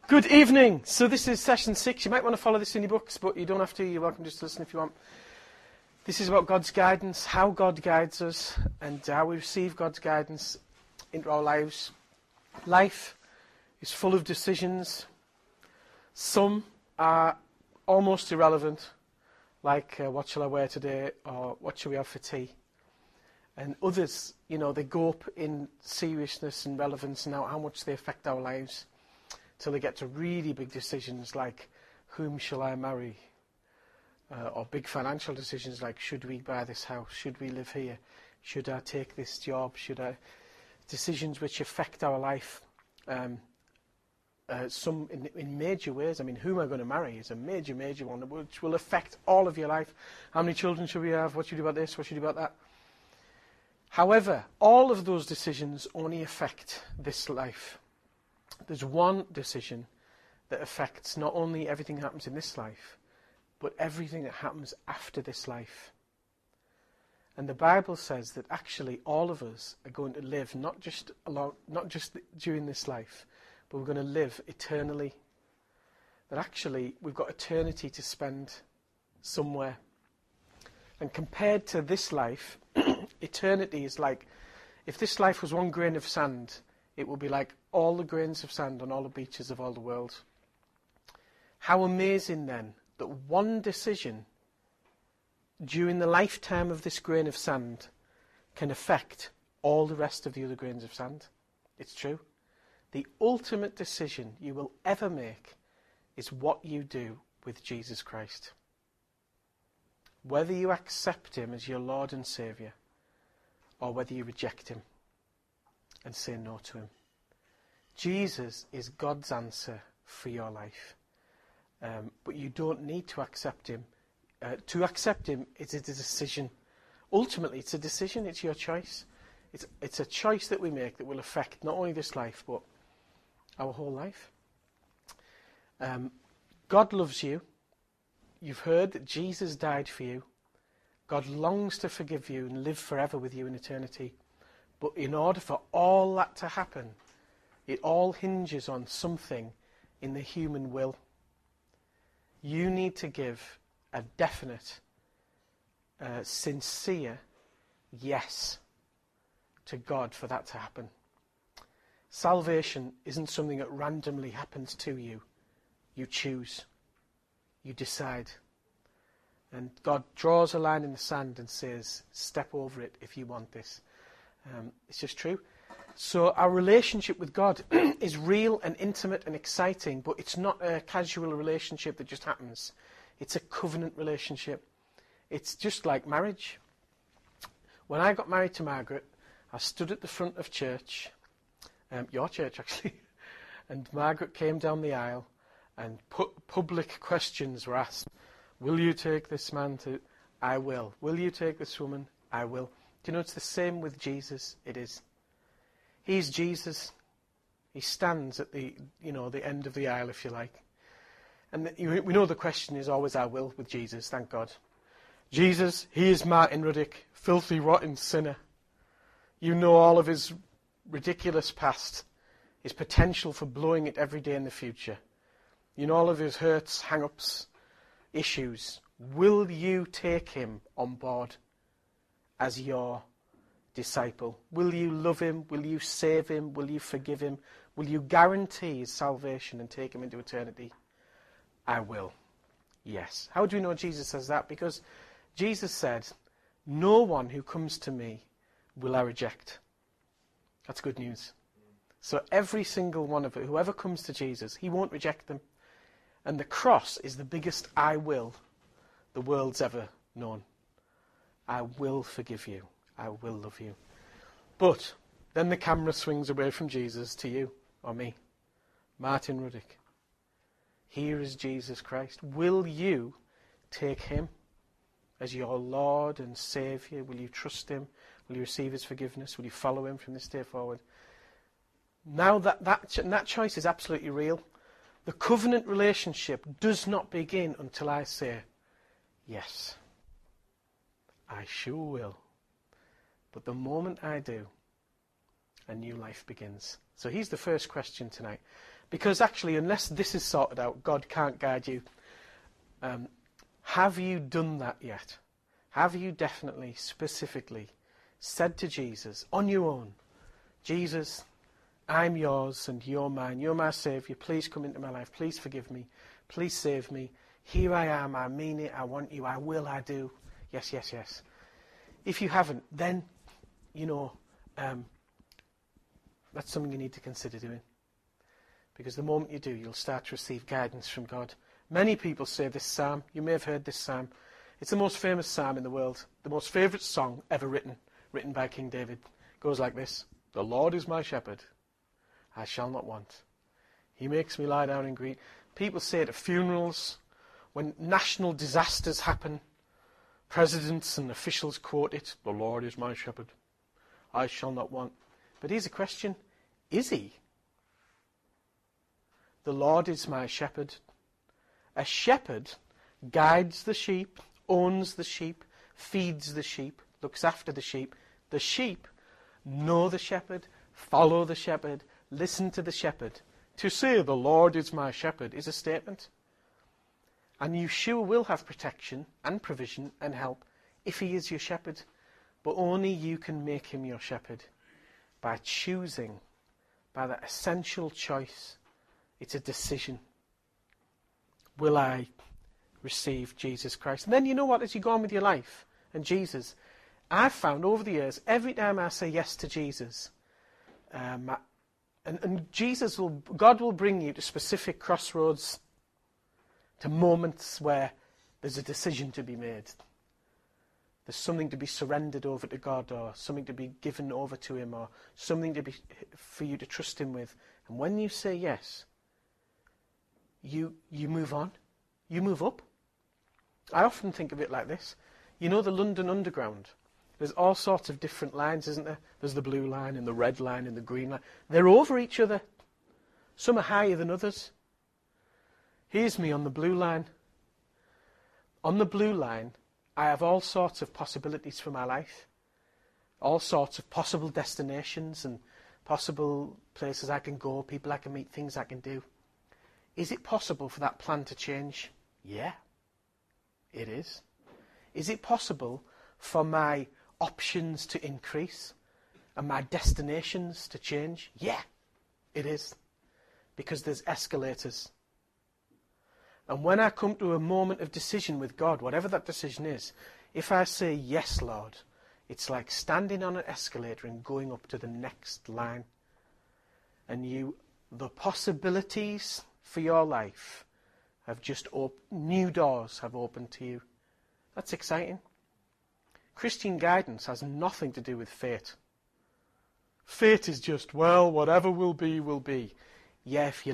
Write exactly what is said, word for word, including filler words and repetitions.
Good evening. So this is session six. You might want to follow this in your books, but you don't have to. You're welcome just to listen if you want. This is about God's guidance, how God guides us, and how we receive God's guidance into our lives. Life is full of decisions. Some are almost irrelevant, like uh, what shall I wear today, or what shall we have for tea? And others, you know, they go up in seriousness and relevance and how, how much they affect our lives, till they get to really big decisions like, whom shall I marry? Uh, or big financial decisions like, should we buy this house? Should we live here? Should I take this job? Should I? Decisions which affect our life, um, uh, some in, in major ways. I mean, who am I going to marry is a major, major one, which will affect all of your life. How many children should we have? What should we do about this? What should we do about that? However, all of those decisions only affect this life. There's one decision that affects not only everything that happens in this life, but everything that happens after this life. And the Bible says that actually all of us are going to live not just along, not just during this life, but we're going to live eternally. That actually we've got eternity to spend somewhere. And compared to this life, eternity is like, if this life was one grain of sand, it will be like all the grains of sand on all the beaches of all the world. How amazing then that one decision during the lifetime of this grain of sand can affect all the rest of the other grains of sand. It's true. The ultimate decision you will ever make is what you do with Jesus Christ. Whether you accept him as your Lord and Saviour, or whether you reject him and say no to him. Jesus is God's answer for your life. Um, but you don't need to accept him. Uh, to accept him is a decision. Ultimately, it's a decision. It's your choice. It's, it's a choice that we make that will affect not only this life, but our whole life. Um, God loves you. You've heard that Jesus died for you. God longs to forgive you and live forever with you in eternity. But in order for all that to happen, it all hinges on something in the human will. You need to give a definite, uh, sincere yes to God for that to happen. Salvation isn't something that randomly happens to you. You choose. You decide. And God draws a line in the sand and says, step over it if you want this. Um, it's just true. So our relationship with God is real and intimate and exciting, but it's not a casual relationship that just happens. It's a covenant relationship. It's just like marriage. When I got married to Margaret, I stood at the front of church, um, your church actually, and Margaret came down the aisle and pu- public questions were asked. Will you take this man to... I will. Will you take this woman? I will. Do you know it's the same with Jesus? It is. He's Jesus. He stands at the, you know, the end of the aisle, if you like. And the, you, we know the question is always I will with Jesus, thank God. Jesus, he is Martin Ruddick, filthy, rotten sinner. You know all of his ridiculous past, his potential for blowing it every day in the future. You know all of his hurts, hang-ups, issues. Will you take him on board as your disciple? Will you love him? Will you save him? Will you forgive him? Will you guarantee his salvation and take him into eternity? I will. Yes. How do we know Jesus says that? Because Jesus said, no one who comes to me will I reject. That's good news. So every single one of it, whoever comes to Jesus, he won't reject them. And the cross is the biggest I will the world's ever known. I will forgive you. I will love you. But then the camera swings away from Jesus to you or me. Martin Ruddick. Here is Jesus Christ. Will you take him as your Lord and Saviour? Will you trust him? Will you receive his forgiveness? Will you follow him from this day forward? Now that, that, that choice is absolutely real. The covenant relationship does not begin until I say, yes, I sure will. But the moment I do, a new life begins. So here's the first question tonight. Because actually, unless this is sorted out, God can't guide you. Um, have you done that yet? Have you definitely, specifically said to Jesus on your own, Jesus, I'm yours and you're mine. You're my Saviour. Please come into my life. Please forgive me. Please save me. Here I am. I mean it. I want you. I will. I do. Yes, yes, yes. If you haven't, then, you know, um, that's something you need to consider doing. Because the moment you do, you'll start to receive guidance from God. Many people say this psalm. You may have heard this psalm. It's the most famous psalm in the world. The most favourite song ever written, written by King David. It goes like this. The Lord is my shepherd. I shall not want. He makes me lie down in green. People say it at funerals, when national disasters happen. Presidents and officials quote it. The Lord is my shepherd. I shall not want. But here's a question. Is he? The Lord is my shepherd. A shepherd guides the sheep, owns the sheep, feeds the sheep, looks after the sheep. The sheep know the shepherd, follow the shepherd, listen to the shepherd. To say the Lord is my shepherd is a statement. And you sure will have protection and provision and help if he is your shepherd. But only you can make him your shepherd by choosing, by that essential choice. It's a decision. Will I receive Jesus Christ? And then you know what, as you go on with your life and Jesus, I've found over the years, every time I say yes to Jesus, um, and, and Jesus will, God will bring you to specific crossroads, to moments where there's a decision to be made. There's something to be surrendered over to God, or something to be given over to him, or something to be for you to trust him with. And when you say yes, you you move on. You move up. I often think of it like this. You know the London Underground? There's all sorts of different lines, isn't there? There's the blue line and the red line and the green line. They're over each other. Some are higher than others. Here's me on the blue line. On the blue line, I have all sorts of possibilities for my life. All sorts of possible destinations and possible places I can go, people I can meet, things I can do. Is it possible for that plan to change? Yeah, it is. Is it possible for my options to increase and my destinations to change? Yeah, it is. Because there's escalators. And when I come to a moment of decision with God, whatever that decision is, if I say, yes, Lord, it's like standing on an escalator and going up to the next line. And you, the possibilities for your life have just op- new doors have opened to you. That's exciting. Christian guidance has nothing to do with fate. Fate is just, well, whatever will be, will be. Yeah, if you